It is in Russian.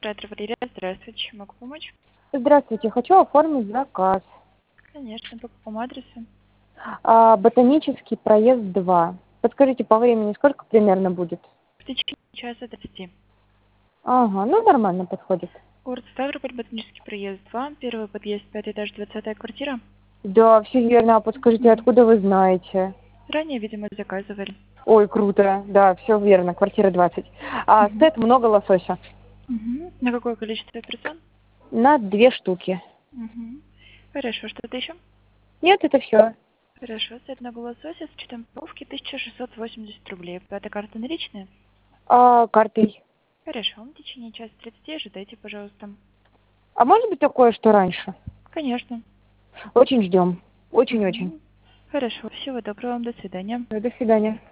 Оператор Валерия, здравствуйте, чем могу помочь? Здравствуйте, хочу оформить заказ. Конечно, по какому адресу? Ботанический проезд 2. Подскажите по времени, сколько примерно будет? В течение часа 30. Ага, ну нормально подходит. Город Ставрополь, Ботанический проезд 2, первый подъезд, 5 этаж, 20-я квартира. Да, все верно. А подскажите, откуда вы знаете? Ранее, видимо, заказывали. Ой, круто. Да, все верно, квартира 20. Мгм. Сет много лосося. На какое количество персон? На 2 штуки. Мгм. Хорошо, что-то еще? Нет, это все. Хорошо, сет на лосося с учетом парковки 1680 рублей. Это карта наличные? Картой. Хорошо, в течение часа 30 ожидайте, пожалуйста. А может быть такое, что раньше? Конечно. Очень ждем. Очень-очень. Мгм. Хорошо, всего доброго вам, до свидания. До свидания.